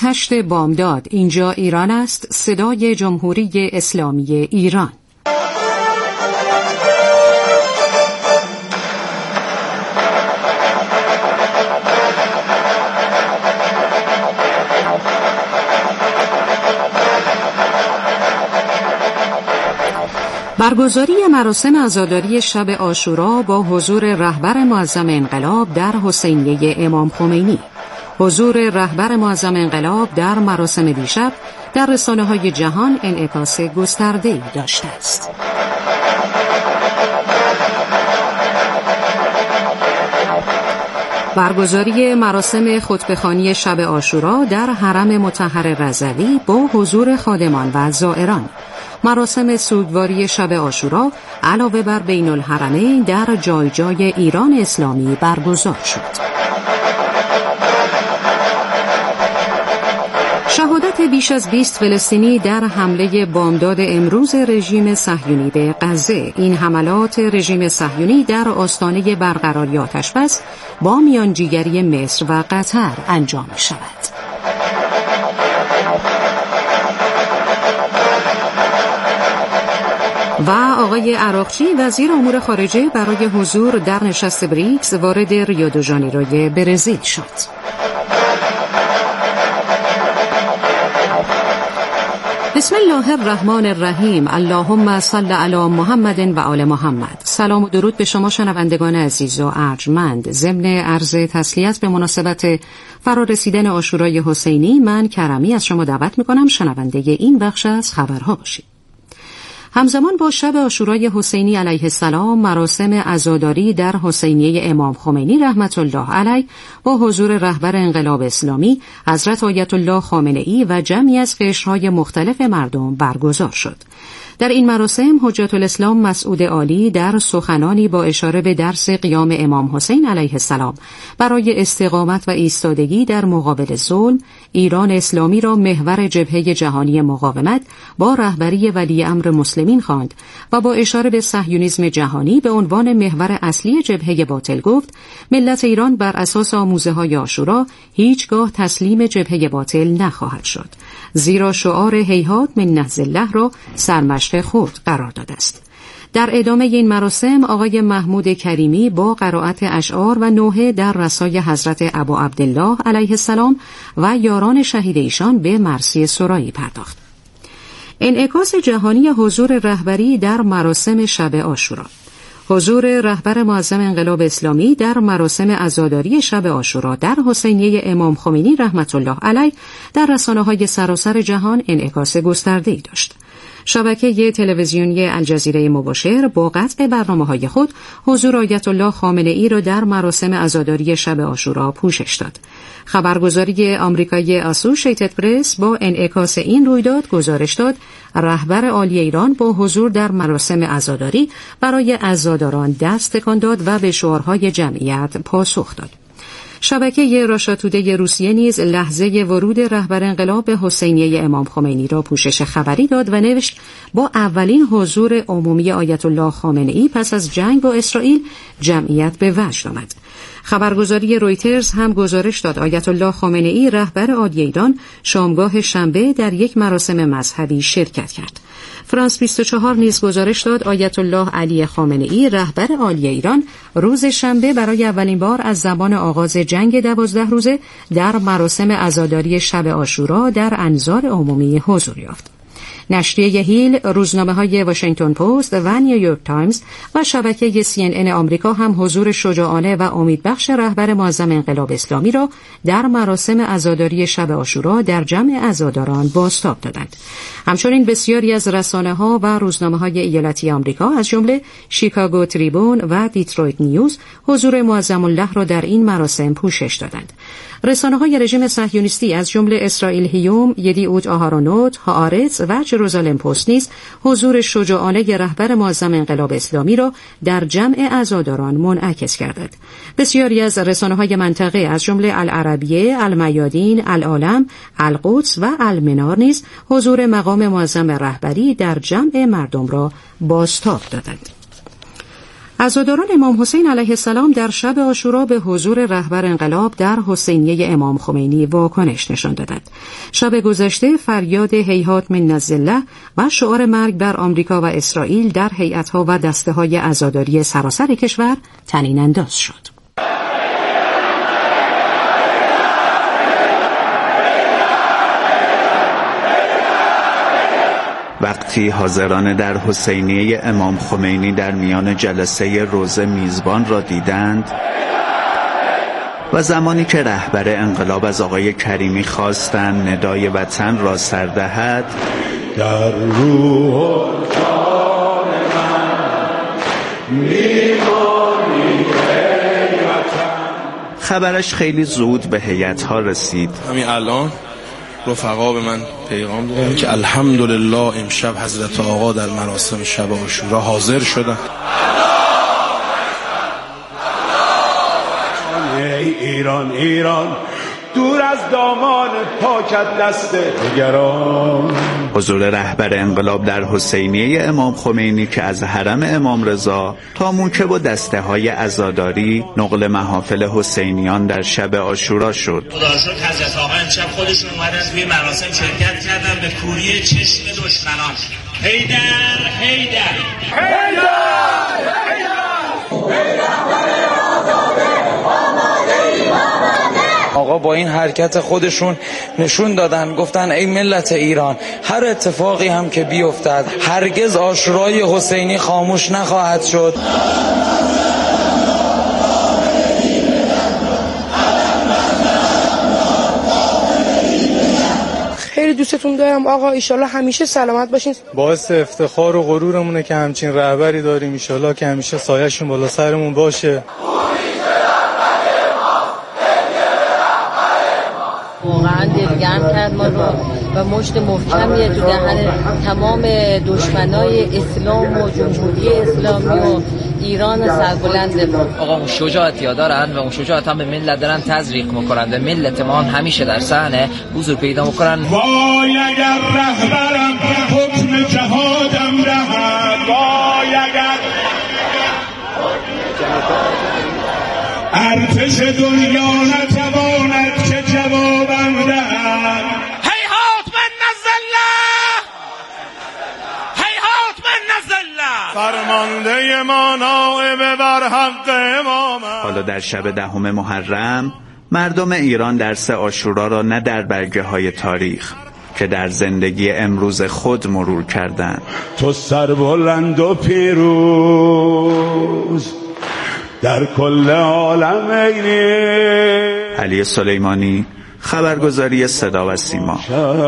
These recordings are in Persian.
8 بامداد. اینجا ایران است، صدای جمهوری اسلامی ایران. برگزاری مراسم عزاداری شب عاشورا با حضور رهبر معظم انقلاب در حسینیه امام خمینی. حضور رهبر معظم انقلاب در مراسم دیشب در رسانه‌های جهان انعکاس گسترده‌ای داشته است. برگزاری مراسم خطبه‌خوانی شب عاشورا در حرم مطهر رضوی با حضور خادمان و زائران. مراسم سوگواری شب عاشورا علاوه بر بین الحرمین در جای جای ایران اسلامی برگزار شد. شهادت بیش از 20 فلسطینی در حمله بامداد امروز رژیم صهیونی به غزه. این حملات رژیم صهیونی در آستانه برقراری آتش‌بس با میانجیگری مصر و قطر انجام می شود. و آقای عراقچی وزیر امور خارجه برای حضور در نشست بریکس وارد ریو دو ژانیروی برزیل شد. بسم الله الرحمن الرحیم. اللهم صل علی محمد و آل محمد. سلام و درود به شما شنوندگان عزیز و ارجمند. ضمن عرض تسلیت به مناسبت فرارسیدن عاشورای حسینی، من کرمی از شما دعوت می‌کنم شنونده این بخش از خبرها باشید. همزمان با شب عاشورای حسینی علیه السلام، مراسم عزاداری در حسینیه امام خمینی رحمت الله علیه با حضور رهبر انقلاب اسلامی حضرت آیت الله خامنه‌ای و جمعی از قشرهای مختلف مردم برگزار شد. در این مراسم حجت الاسلام مسعود عالی در سخنانی با اشاره به درس قیام امام حسین علیه السلام برای استقامت و ایستادگی در مقابل ظلم، ایران اسلامی را محور جبهه جهانی مقاومت با رهبری ولی امر مسلمین خواند و با اشاره به صهیونیسم جهانی به عنوان محور اصلی جبهه باطل گفت: ملت ایران بر اساس آموزه‌های عاشورا هیچگاه تسلیم جبهه باطل نخواهد شد، زیرا شعار هیهات من نهض الله را سرمشق خود قرار داده است. در ادامه این مراسم آقای محمود کریمی با قرائت اشعار و نوحه در رسای حضرت ابا عبدالله علیه السلام و یاران شهید ایشان به مرثیه سرایی پرداخت. انعکاس جهانی حضور رهبری در مراسم شب عاشورا. حضور رهبر معظم انقلاب اسلامی در مراسم عزاداری شب عاشورا در حسینیه امام خمینی رحمت الله علیه در رسانه‌های سراسر جهان انعکاس گسترده‌ای داشت. شبکه تلویزیونی الجزیره مباشر با قطع برنامه‌های خود حضور آیت الله خامنه‌ای را در مراسم عزاداری شب عاشورا پوشش داد. خبرگزاری آمریکایی اسوشیتد پرس با انعکاس این رویداد گزارش داد رهبر عالی ایران با حضور در مراسم عزاداری برای عزاداران دست تکان داد و به شعارهای جمعیت پاسخ داد. شبکه راشا تودی روسیه نیز لحظه ورود رهبر انقلاب به حسینیه امام خمینی را پوشش خبری داد و نوشت: با اولین حضور عمومی آیت الله خامنه‌ای پس از جنگ با اسرائیل جمعیت به وجد آمد. خبرگزاری رویترز هم گزارش داد آیت الله خامنه‌ای رهبر عالی ایران شامگاه شنبه در یک مراسم مذهبی شرکت کرد. فرانس 24 نیز گزارش داد آیت الله علی خامنه‌ای رهبر عالی ایران روز شنبه برای اولین بار از زمان آغاز جنگ 12 روزه در مراسم عزاداری شب عاشورا در انظار عمومی حضور یافت. نشریه هیل، روزنامه‌های واشنگتن پست و نیویورک تایمز و شبکه CNN آمریکا هم حضور شجاعانه و امیدبخش رهبر معظم انقلاب اسلامی را در مراسم عزاداری شب عاشورا در جمع عزاداران بازتاب دادند. همچنین بسیاری از رسانه‌ها و روزنامه‌های ایالتی آمریکا از جمله شیکاگو تریبون و دیترویت نیوز حضور معظم الله را در این مراسم پوشش دادند. رسانه‌های رژیم صهیونیستی از جمله اسرائیل هیوم، یدیعوت آهارونوت، هآرتز و جروزالم پست نیز حضور شجاعانه رهبر معظم انقلاب اسلامی را در جمع عزاداران منعکس کردند. بسیاری از رسانه‌های منطقه از جمله العربیه، المیادین، العالم، القدس و المنار نیز حضور مقام معظم رهبری در جمع مردم را بازتاب دادند. عزاداران امام حسین علیه السلام در شب عاشورا به حضور رهبر انقلاب در حسینیه امام خمینی واکنش نشان دادند. شب گذشته فریاد هیهات من الذله و شعار مرگ بر آمریکا و اسرائیل در هیئت‌ها و دسته‌های عزاداری سراسر کشور طنین انداز شد. وقتی حاضران در حسینیه امام خمینی در میان جلسه روزه میزبان را دیدند و زمانی که رهبر انقلاب از آقای کریمی خواستند ندای وطن را سر دهد، در روح جان من میمانی خبرش خیلی زود به هیئت‌ها رسید. همین الان رفقا به من پیغام دادن که الحمدلله امشب حضرت آقا در مراسم شب عاشورا حاضر شدن. ایران ایران دور از دامان پاکت دست دیگران. حضور رهبر انقلاب در حسینیه امام خمینی که از حرم امام رضا تا موکب و دسته های عزاداری نقل محافل حسینیان در شب عاشورا شد. خدا شکر حضرت آقا امشب خودشون اومدن توی مراسم شرکت کردن به کوری چشم دشمنان. حیدر حیدر حیدر آقا با این حرکت خودشون نشون دادن، گفتن ای ملت ایران، هر اتفاقی هم که بیفتد هرگز عاشورای حسینی خاموش نخواهد شد. خیلی دوستتون دارم آقا، ایشالله همیشه سلامت باشین. باعث افتخار و غرورمونه که همچین رهبری داریم، ایشالله که همیشه سایه‌شون بالا سرمون باشه. واقعا دلگرم کرد ما رو و مشت محکمیه تو دهن تمام دشمنای اسلام و جمهوری اسلامی و ایران سربلند ما. آقا اون شجاعتی ها دارن و اون شجاعت هم به ملت دارن تزریق میکنن و ملت ما همیشه در صحنه حضور پیدا میکنن. وای اگر رهبرم حکم جهادم دهد، وای اگر ارتش دنیا نتواند که جوابم دهد. هیهات من الذله هیهات من الذله فرمانده ما نائب بر حق امامت. حالا در شب 10 محرم مردم ایران درس عاشورا را نه در برگه های تاریخ که در زندگی امروز خود مرور کردند. تو سربلند و پیروز در کل عالم اینی. علی سلیمانی، خبرگزاری صدا و سیما.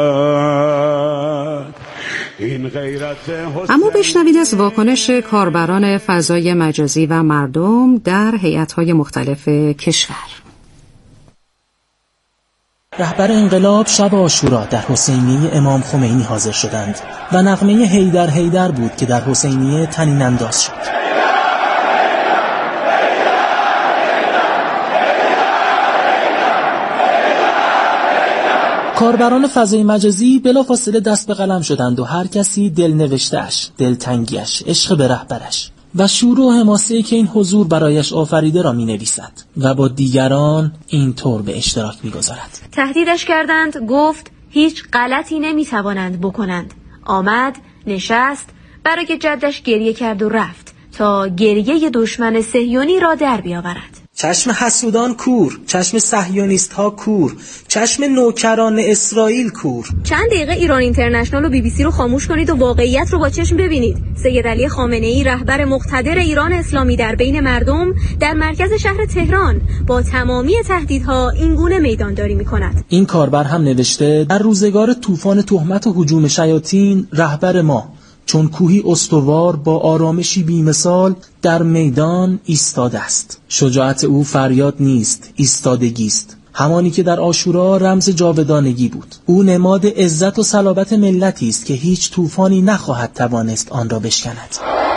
اما بشنوید از واکنش کاربران فضای مجازی و مردم در هیئت‌های مختلف کشور. رهبر انقلاب شب عاشورا در حسینیه امام خمینی حاضر شدند و نغمه حیدر حیدر بود که در حسینیه طنین انداز شد. کاربران فضای مجازی بلافاصله دست به قلم شدند و هر کسی دلنوشته‌اش، دلتنگیش، عشق به رهبرش و شور و حماسه‌ای که این حضور برایش آفریده را می‌نویسد و با دیگران اینطور به اشتراک می‌گذارد. تهدیدش کردند، گفت هیچ غلطی نمی‌توانند بکنند. آمد، نشست، برای جدش گریه کرد و رفت تا گریه دشمن صهیونی را در بیاورد. چشم حسودان کور، چشم صهیونیست ها کور، چشم نوکران اسرائیل کور. چند دقیقه ایران اینترنشنال و BBC رو خاموش کنید و واقعیت رو با چشم ببینید. سید علی خامنه‌ای رهبر مقتدر ایران اسلامی در بین مردم در مرکز شهر تهران با تمامی تهدیدها این گونه میدانداری می‌کند. این کاربر هم نوشته در روزگار طوفان تهمت و هجوم شیاطین رهبر ما چون کوهی استوار با آرامشی بی‌مثال در میدان ایستاده است. شجاعت او فریاد نیست، ایستادگی است. همانی که در عاشورا رمز جاودانگی بود. او نماد عزت و صلابت ملتی است که هیچ طوفانی نخواهد توانست آن را بشکند.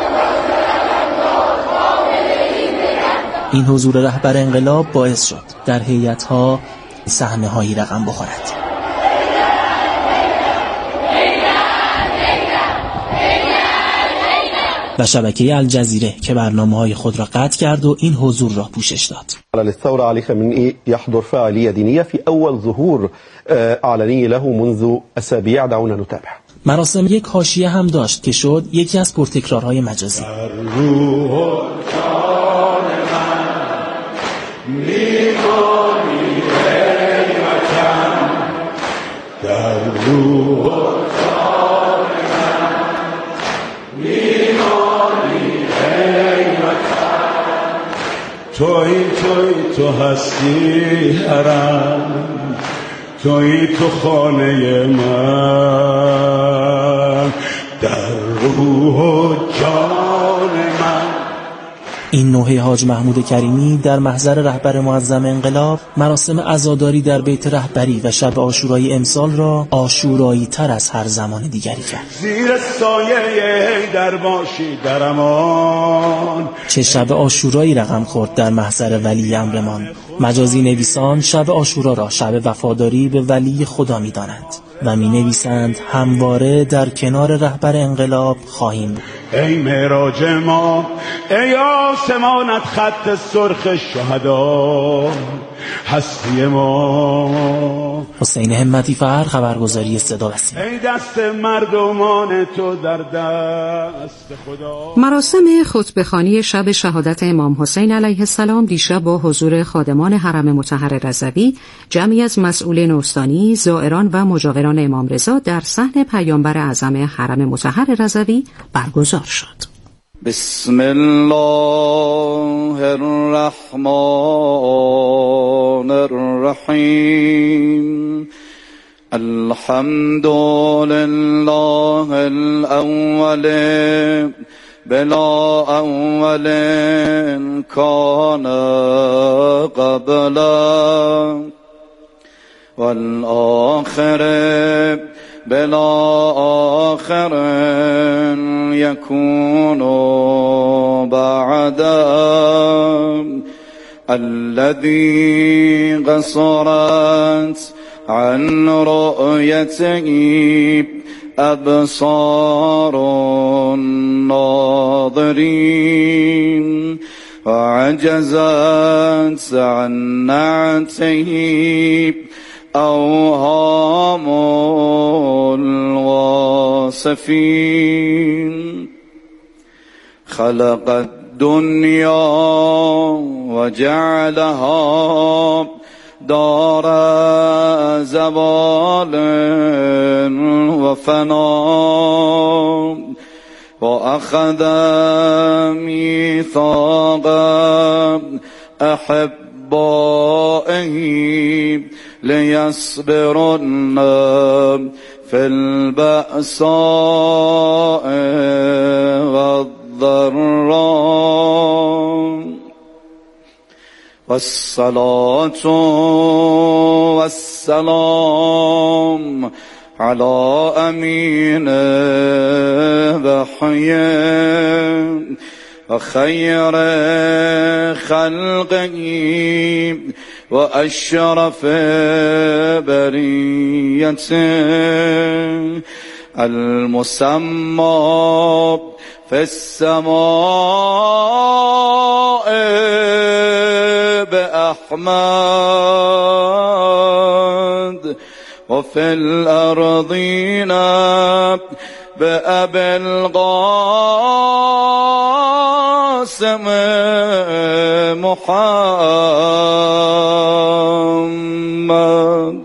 این حضور رهبر انقلاب باعث شد در هیئت‌ها صحنه‌هایی رقم بخورد. و شبکه الجزیره که برنامه‌های خود را قطع کرد و این حضور را پوشش داد. للثورة علي خامنئي يحضر فعالية دينية في أول ظهور علني له منذ أسابيع. دعونا نتابع. مراسم یک حاشیه هم داشت که شد یکی از پرتکرارهای مجازی. تو هستی حرم، توی تو خانه من، در روح و جان من. این نوحه حاج محمود کریمی در محضر رهبر معظم انقلاب مراسم عزاداری در بیت رهبری و شب عاشورای امسال را عاشورایی تر از هر زمان دیگری کرد. زیر سایه در باشی در امان. چه شب عاشورایی رقم خورد در محضر ولی امرمان. مجازی نویسان شب عاشورا را شب وفاداری به ولی خدا می دانند و می نویسند همواره در کنار رهبر انقلاب خواهیم بود. ای معراج ما، ای آسمانت خط سرخ شهدا، هستی ما. حسین همتی فر، خبرگزاری صدا و سیما. ای دست مردمان تو در دست خدا. مراسم خطبه‌خوانی شب شهادت امام حسین علیه السلام دیشب با حضور خادمان حرم مطهر رضوی، جمعی از مسئولین استانی، زائران و مجاوران امام رضا در صحن پیامبر اعظم حرم مطهر رضوی برگزار شد. بسم الله الرحمن الرحیم. الحمد لله الاول بلا اول کان قبل والآخر بلا آخر يكون بعد الذي قصرت عن رؤيته أبصار الناظرين وعجزت عن نعته أوهام الواصفين. خلق الدنيا وجعلها دار زوال وفناء وأخذ ميثاق أحبائه ليصبرن في البأساء والضراء. والصلاة والسلام على أمين وحي وخير خلقه وأشرف بريته المسمى في السماء بأحمد وفي الأرضين بأبي القاسم محمد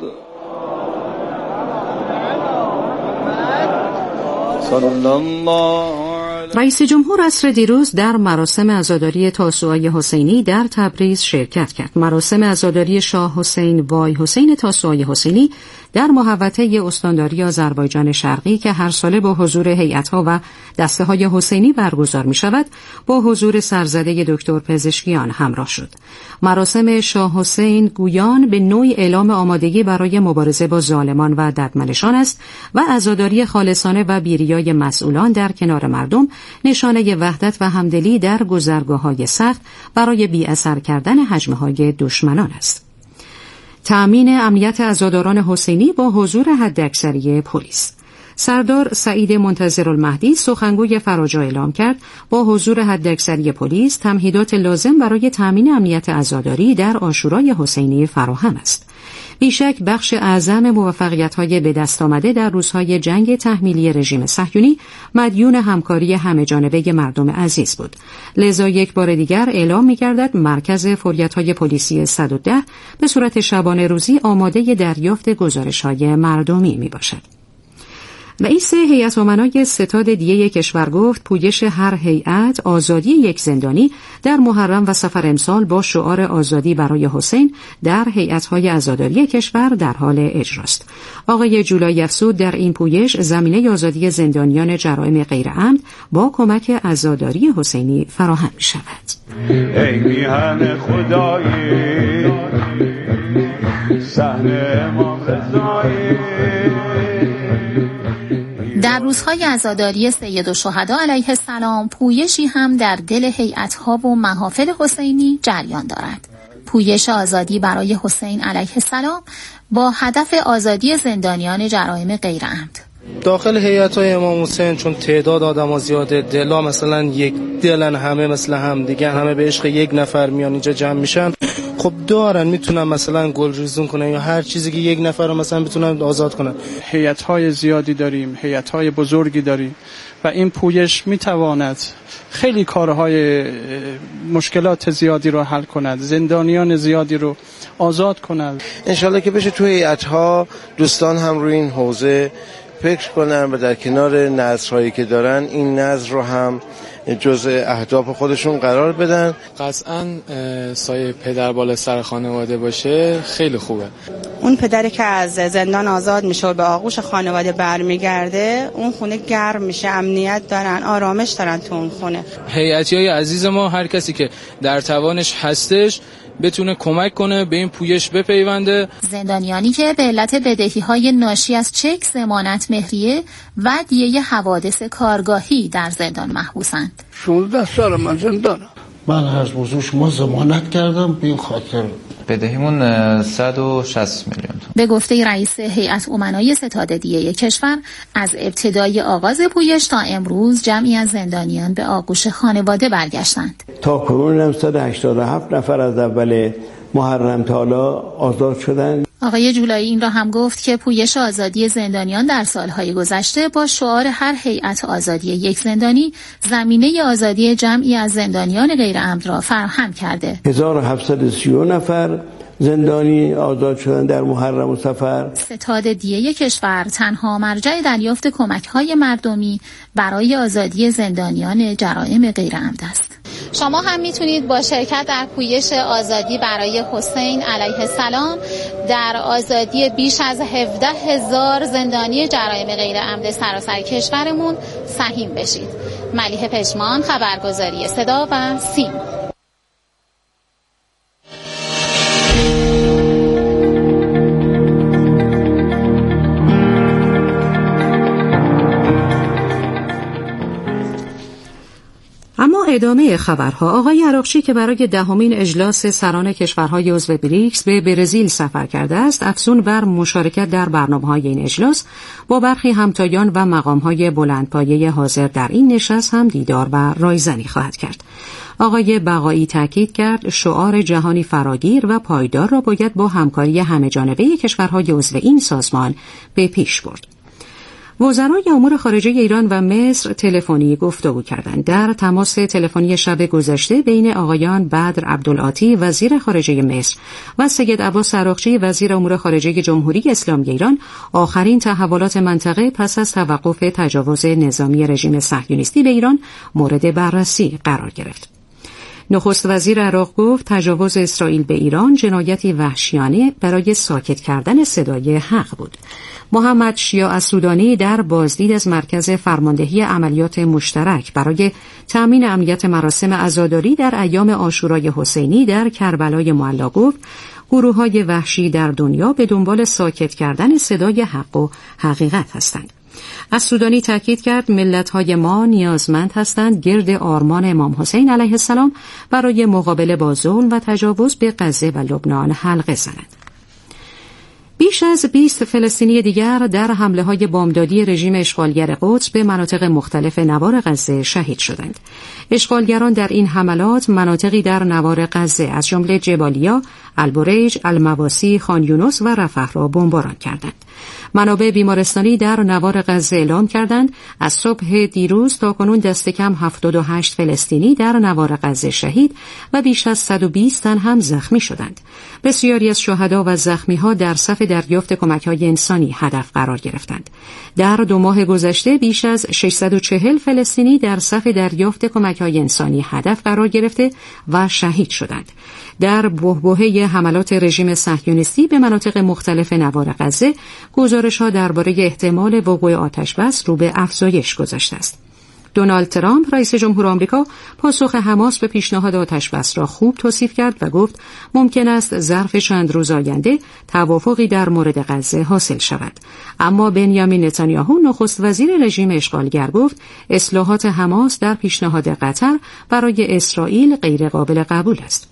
صلی الله. رئیس جمهور عصر دیروز در مراسم عزاداری تاسوعای حسینی در تبریز شرکت کرد. مراسم عزاداری شاه حسین وای حسین تاسوعای حسینی در محوطه استانداری آذربایجان شرقی که هر ساله با حضور هیئت‌ها و دسته‌های حسینی برگزار می‌شود، با حضور سرزده دکتر پزشکیان همراه شد. مراسم شاه حسین گویان به نوعی اعلام آمادگی برای مبارزه با ظالمان و ددمنشان است و عزاداری خالصانه و بیریای مسئولان در کنار مردم نشانه وحدت و همدلی در گذرگاه‌های سخت برای بی‌اثر کردن هجمه‌های دشمنان است. تأمین امنیت عزاداران حسینی با حضور حداکثری پلیس. سردار سعید منتظرالمهدی سخنگوی فراجا اعلام کرد با حضور حداکثری پلیس تمهیدات لازم برای تامین امنیت عزاداری در عاشورای حسینی فراهم است. بیشک بخش اعظم موفقیت‌های به دست آمده در روزهای جنگ تحمیلی رژیم صهیونی مدیون همکاری همه‌جانبه مردم عزیز بود. لذا یک بار دیگر اعلام می‌گردد مرکز فوریت‌های پلیسی 110 به صورت شبانه روزی آماده دریافت گزارش‌های مردمی میباشد. رئیس هیئت امنای ستاد دیه کشور گفت پویش هر هیئت آزادی یک زندانی در محرم و صفر امسال با شعار آزادی برای حسین در هیئت‌های عزاداری کشور در حال اجراست. آقای جولایی افزود در این پویش زمینه آزادی زندانیان جرائم غیرعمد با کمک عزاداری حسینی فراهم می‌شود. ای میهن خدایی صحن امام رضایی. در روزهای عزاداری سید الشهدا علیه السلام پویشی هم در دل هیئت‌ها و محافل حسینی جریان دارد. پویش آزادی برای حسین علیه السلام با هدف آزادی زندانیان جرائم غیرعمد. داخل هیئت‌های امام حسین چون تعداد آدم‌ها زیاده، دلا مثلا یک دلن، همه مثل هم دیگه، همه به عشق یک نفر میان اینجا جمع میشن، خب دارن میتونن مثلا گلریزون کنن یا هر چیزی که یک نفر رو مثلا بتونن آزاد کنن. هیئت‌های زیادی داریم، هیئت‌های بزرگی داریم و این پویش میتواند خیلی کارهای مشکلات زیادی رو حل کند، زندانیان زیادی رو آزاد کند. انشالله که بشه توی هیئت‌ها دوستان هم روی این حوزه فکر کنن و در کنار نظرهایی که دارن این نظر رو هم جزء اهداف خودشون قرار بدن. قطعاً سایه پدر بالا سر خانواده باشه خیلی خوبه. اون پدری که از زندان آزاد میشه و به آغوش خانواده برمیگرده، اون خونه گرم میشه، امنیت دارن، آرامش دارن تو اون خونه. هیئتیای عزیز ما هر کسی که در توانش هستش بتونه کمک کنه به این پویش بپیونده. زندانیانی که به علت بدهی‌های ناشی از چک، ضمانت مهریه و دیه حوادث کارگاهی در زندان محبوسند. 16 سال من زندانم. من از وضوع شما ضمانت کردم به این خاطر. بدهیمون 160 میلیون تومان. به گفته رئیس هیئت امنای ستاد دیه کشور، از ابتدای آغاز پویش تا امروز جمعی از زندانیان به آغوش خانواده برگشتند. تا کنون 187 نفر از اول محرم تا حالا آزاد شدند. آقای جولایی این را هم گفت که پویش آزادی زندانیان در سالهای گذشته با شعار هر هیئت آزادی یک زندانی زمینه آزادی جمعی از زندانیان غیرعمد را فراهم کرده. 1730 نفر زندانی آزاد شدن در محرم و صفر. ستاد دیه کشور تنها مرجع دریافت کمک‌های مردمی برای آزادی زندانیان جرائم غیرعمد است. شما هم میتونید با شرکت در پویش آزادی برای حسین علیه السلام در آزادی بیش از 17,000 زندانی جرائم غیرعمد سراسر کشورمون سهیم بشید. ملیحه پژمان، خبرگزاری صدا و سیم. اما ادامه خبرها. آقای عراقچی که برای 10مین اجلاس سران کشورهای عضو بریکس به برزیل سفر کرده است، افزون بر مشارکت در برنامه‌های این اجلاس با برخی همتایان و مقام‌های بلندپایه حاضر در این نشست هم دیدار و رایزنی خواهد کرد. آقای بقایی تاکید کرد شعار جهانی فراگیر و پایدار را باید با همکاری همه‌جانبه کشورهای عضو این سازمان به پیش برد. وزرای امور خارجه ایران و مصر تلفنی گفتگو کردند. در تماس تلفنی شب گذشته بین آقایان بدر عبدالعاطی وزیر خارجه مصر و سید عباس عراقچی وزیر امور خارجه جمهوری اسلامی ایران آخرین تحولات منطقه پس از توقف تجاوز نظامی رژیم صهیونیستی به ایران مورد بررسی قرار گرفت. نخست وزیر عراق گفت تجاوز اسرائیل به ایران جنایتی وحشیانه برای ساکت کردن صدای حق بود. محمد شیاع السودانی در بازدید از مرکز فرماندهی عملیات مشترک برای تأمین امنیت مراسم عزاداری در ایام عاشورای حسینی در کربلای معلی گفت گروه‌های وحشی در دنیا به دنبال ساکت کردن صدای حق و حقیقت هستند. السودانی تاکید کرد ملت‌های ما نیازمند هستند گرد آرمان امام حسین علیه السلام برای مقابله با ظلم و تجاوز به غزه و لبنان حلقه زنند. بیش از 20 فلسطینی دیگر در حمله‌های بامدادی رژیم اشغالگر قدس به مناطق مختلف نوار غزه شهید شدند. اشغالگران در این حملات مناطقی در نوار غزه از جمله جبالیا، البریج، المواسی، خان یونس و رفح را بمباران کردند. منابع بیمارستانی در نوار غزه اعلام کردند از صبح دیروز تا کنون دست کم 78 فلسطینی در نوار غزه شهید و بیش از 120 تن هم زخمی شدند. بسیاری از شهدا و زخمی‌ها در صف دریافت کمک‌های انسانی هدف قرار گرفتند. در 2 ماه گذشته بیش از 640 فلسطینی در صف دریافت کمک‌های انسانی هدف قرار گرفته و شهید شدند. در بحبوحه حملات رژیم صهیونیستی به مناطق مختلف نوار غزه، گزارش‌ها درباره احتمال وقوع آتش‌بس رو به افزایش گذاشته است. دونالد ترامپ رئیس جمهور آمریکا پاسخ حماس به پیشنهاد آتش‌بس را خوب توصیف کرد و گفت ممکن است ظرف چند روز آینده توافقی در مورد غزه حاصل شود. اما بنیامین نتانیاهو نخست وزیر رژیم اشغالگر گفت اصلاحات حماس در پیشنهاد قطر برای اسرائیل غیرقابل قبول است.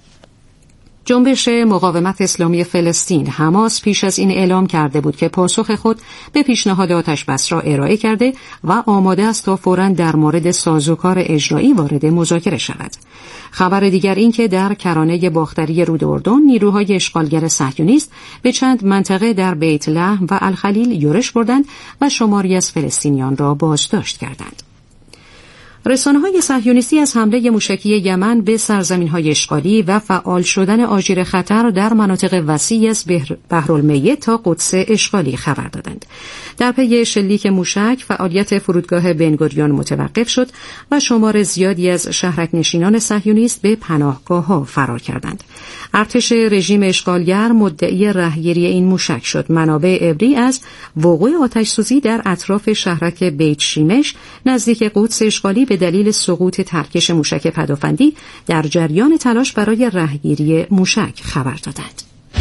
جنبش مقاومت اسلامی فلسطین حماس پیش از این اعلام کرده بود که پاسخ خود به پیشنهاد آتش‌بس را ارائه کرده و آماده است تا فوراً در مورد سازوکار اجرایی وارد مذاکره شود. خبر دیگر این که در کرانه باختری رود اردن نیروهای اشغالگر صهیونیست به چند منطقه در بیت لحم و الخلیل یورش بردند و شماری از فلسطینیان را بازداشت کردند. رسانه‌های صهیونیستی از حمله موشکی یمن به سرزمین‌های اشغالی و فعال شدن آژیر خطر در مناطق وسیعی از بحرالمیت تا قدس اشغالی خبر دادند. در پی شلیک موشک فعالیت فرودگاه بنگوریون متوقف شد و شمار زیادی از شهرک‌نشینان صهیونیست به پناهگاه‌ها فرار کردند. ارتش رژیم اشغالگر مدعی رهگیری این موشک شد. منابع عبری از وقوع آتش‌سوزی در اطراف شهرک بیت شیمش نزدیک قدس اشغالی به دلیل سقوط ترکش موشک پدافندی در جریان تلاش برای رهگیری موشک خبر دادند.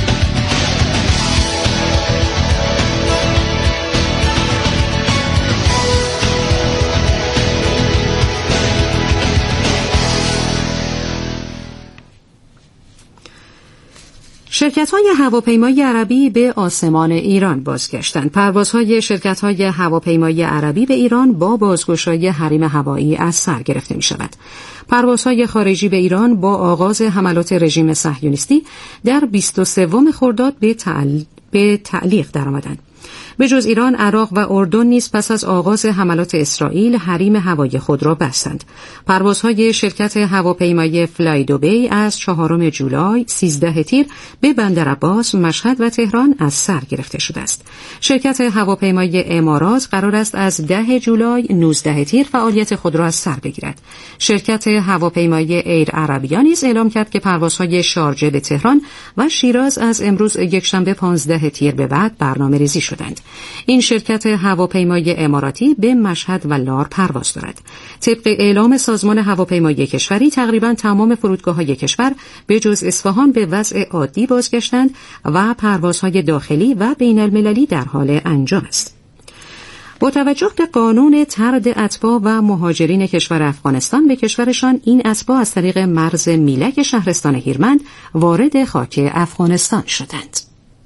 شرکت‌های هواپیمایی عربی به آسمان ایران بازگشتند. پروازهای شرکت‌های هواپیمایی عربی به ایران با بازگشایی حریم هوایی از سر گرفته می‌شود. پروازهای خارجی به ایران با آغاز حملات رژیم صهیونیستی در 23 خرداد به تعلیق درآمدند. به جز ایران، عراق و اردن نیز پس از آغاز حملات اسرائیل حریم هوایی خود را بستند. پروازهای شرکت هواپیمایی فلای دوبی از 4 جولای 13 تیر به بندرعباس، مشهد و تهران از سر گرفته شده است. شرکت هواپیمایی امارات قرار است از 10 جولای 19 تیر فعالیت خود را از سر بگیرد. شرکت هواپیمایی ایر عربیا نیز اعلام کرد که پروازهای شارجه به تهران و شیراز از امروز یکشنبه 15 تیر به بعد برنامه‌ریزی شدند. این شرکت هواپیمایی اماراتی به مشهد و لار پرواز دارد. طبق اعلام سازمان هواپیمایی کشوری تقریباً تمام فرودگاه‌های کشور به جز اصفهان به وضع عادی بازگشتند و پروازهای داخلی و بین‌المللی در حال انجام است. با توجه به قانون طرد اتباع و مهاجرین کشور افغانستان به کشورشان، این اتباع از طریق مرز میلک شهرستان هیرمند وارد خاک افغانستان شدند.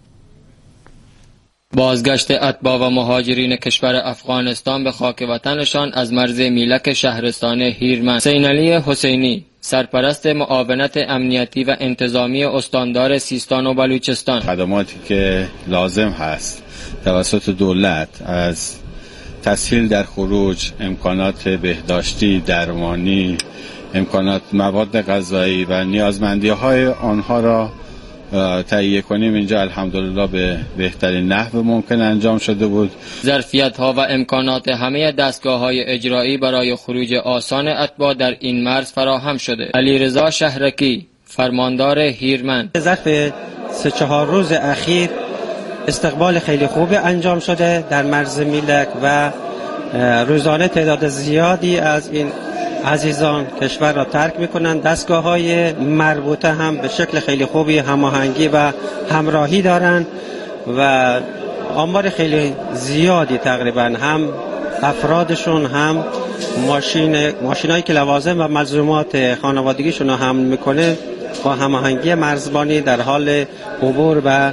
بازگشت اتباع و مهاجرین کشور افغانستان به خاک وطنشان از مرز میلک شهرستان هیرمند. حسین علی حسینی، سرپرست معاونت امنیتی و انتظامی استاندار سیستان و بلوچستان: خدماتی که لازم هست توسط دولت از تسهیل در خروج، امکانات بهداشتی، درمانی، امکانات مواد غذایی و نیازمندی‌های آنها را تهیه کنیم، اینجا الحمدلله به بهترین نحو ممکن انجام شده بود. ظرفیت‌ها و امکانات همه دستگاه‌های اجرایی برای خروج آسان اتباع در این مرز فراهم شده. علیرضا شهرکی، فرماندار هیرمند: ظرف 3-4 روز اخیر استقبال خیلی خوب انجام شده در مرز میلک و روزانه تعداد زیادی از این عزیزان کشور را ترک میکنند. دستگاه‌های مربوطه هم به شکل خیلی خوبی هماهنگی و همراهی دارند و آمار خیلی زیادی تقریبا هم افرادشون هم ماشینایی که لوازم و ملزومات خانوادگیشون رو حمل میکنه با هماهنگی مرزبانی در حال عبور و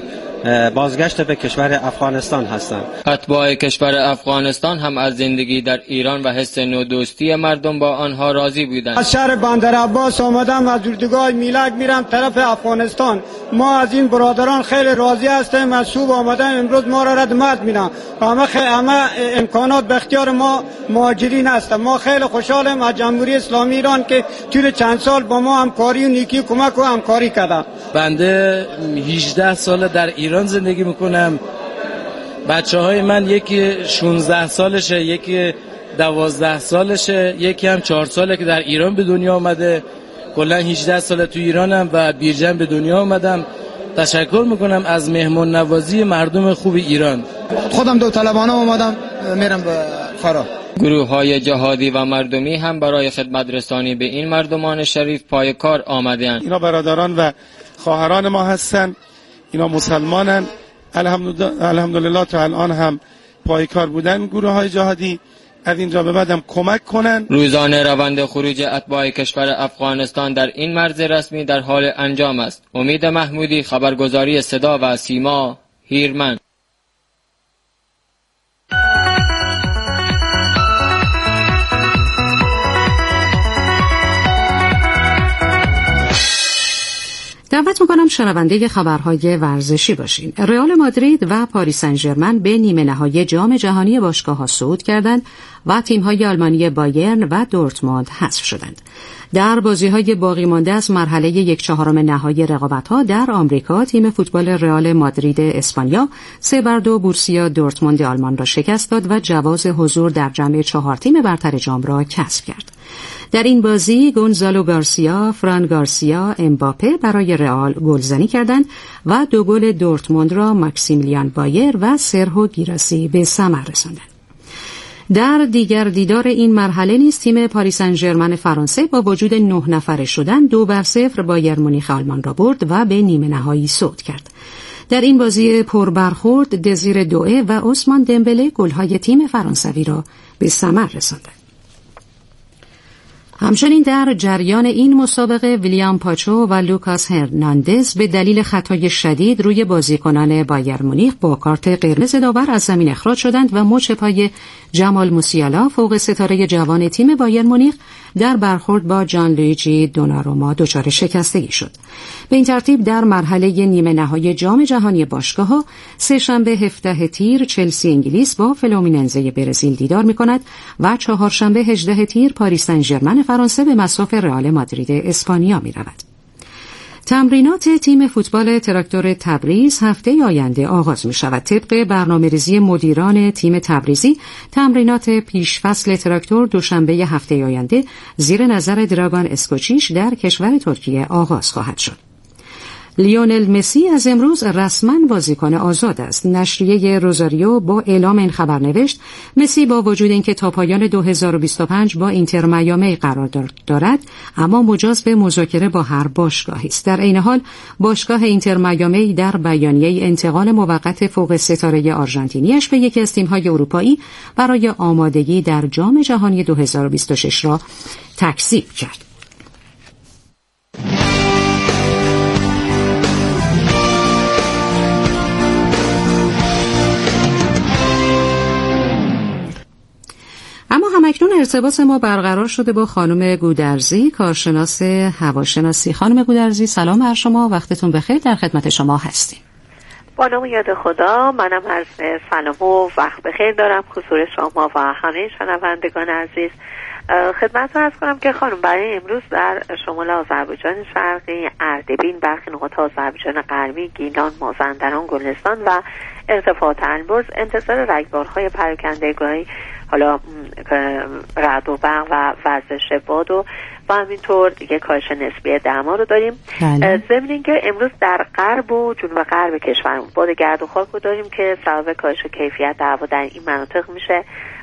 بازگشت به کشور افغانستان هستند. اتباع کشور افغانستان هم از زندگی در ایران و حس نودوستی مردم با آنها راضی بودند. از شهر بندر عباس آمدم، از اردوگاه میلک میرم طرف افغانستان. ما از این برادران خیلی راضی هستیم. از صبح آمدم، امروز ما را خدمت میدن. همه امکانات به اختیار ما مهاجرین هستند. ما خیلی خوشحالیم از جمهوری اسلامی ایران که طول چند سال با ما همکاری و نیکی کمک و همکاری کرده. بنده 18 سال در ایران زندگی میکنم. بچه‌های من یکی 16 سالشه، یکی 12 سالشه، یکی هم 4 ساله که در ایران به دنیا آمده. کلا 18 سال تو ایرانم و بیرجن به دنیا آمدم. تشکر میکنم از مهمان نوازی مردم خوب ایران. خودم داوطلبانه اومدم میرم به فرا. گروه‌های جهادی و مردمی هم برای خدمت رسانی به این مردمان شریف پای کار آمده‌اند. اینا برادران و خواهران ما هستن، اینا مسلمانن. الحمدلله تا الان هم پای کار بودن. گروه‌های جهادی از اینجا به بعدم کمک کنن. روزانه روند خروج اتباع کشور افغانستان در این مرز رسمی در حال انجام است. امید محمودی، خبرگزاری صدا و سیما، هیرمند. دعوت میکنم شنونده خبرهای ورزشی باشین. رئال مادرید و پاریس سن ژرمن به نیمه نهایی جام جهانی باشگاه‌ها صعود کردند و تیم‌های آلمانی بایرن و دورتموند حذف شدند. در بازی‌های باقی مانده از مرحله 1/4 نهایی رقابت‌ها در آمریکا، تیم فوتبال رئال مادرید اسپانیا 3-2 بورسیا دورتموند آلمان را شکست داد و جواز حضور در جمع 4 تیم برتر جام را کسب کرد. در این بازی گونزالو گارسیا، فران گارسیا، امباپه برای رئال گلزنی کردند و 2 گل دورتموند را ماکسیمیلیان بایر و سرهو گیراسی به ثمر رساندند. در دیگر دیدار این مرحله نیز تیم پاریس سن ژرمن فرانسه با وجود 9 نفره شدن 2-0 بایر مونیخ آلمان را برد و به نیمه نهایی صعود کرد. در این بازی پربرخورد دزیر دوئه و عثمان دمبله گل‌های تیم فرانسوی را به ثمر رساندند. همچنین در جریان این مسابقه ویلیام پاچو و لوکاس هرناندز به دلیل خطای شدید روی بازیکنان بایر مونیخ با کارت قرمز داور از زمین اخراج شدند و مچ پای جمال موسیالا فوق ستاره جوان تیم بایر مونیخ در برخورد با جان لویجی دوناروما دچار شکستگی شد. به این ترتیب در مرحله نیمه نهایی جام جهانی باشگاه‌ها سه‌شنبه 17 تیر چلسی انگلیس با فلومیننزه برزیل دیدار می‌کند و چهارشنبه 18 تیر پاریس سن ژرمن فرانسه به مصاف رئال مادرید اسپانیا می‌رود. تمرینات تیم فوتبال تراکتور تبریز هفته آینده آغاز می شود. طبق برنامه‌ریزی مدیران تیم تبریزی، تمرینات پیش فصل تراکتور دوشنبه هفته آینده زیر نظر دراگان اسکوچیش در کشور ترکیه آغاز خواهد شد. لیونل مسی از امروز رسما بازیکن آزاد است. نشریه روزاریو با اعلام این خبر نوشت مسی با وجود اینکه تا پایان 2025 با اینتر میامی قرار دارد، اما مجاز به مذاکره با هر باشگاهی است. در عین حال باشگاه اینتر میامی در بیانیه انتقال موقت فوق ستاره آرژانتینیش به یکی از تیم‌های اروپایی برای آمادگی در جام جهانی 2026 را تکذیب کرد. اما همکنون ارتباط ما برقرار شده با خانم گودرزی، کارشناس هواشناسی. خانم گودرزی سلام بر شما، وقتتون بخیر، در خدمت شما هستیم. با نام یاد خدا، منم عرض سلام و وقت بخیر دارم حضور شما و همه شنوندگان عزیز. خدمتتون عرض کنم که خانم برای امروز در شمال آذربایجان شرقی، اردبیل، برخی نقاط آذربایجان غربی، گیلان، مازندران، گلستان و ارتفاعات البرز انتظار رگبارهای پراکنده‌گاهی، حالا رعد و برق و وزش باد و همینطور دیگه کاهش نسبی دما رو داریم. ضمن اینکه امروز در غرب و جنوب غرب کشورمون باد گرد و خاک رو داریم که سبب کاهش کیفیت هوا در این مناطق میشه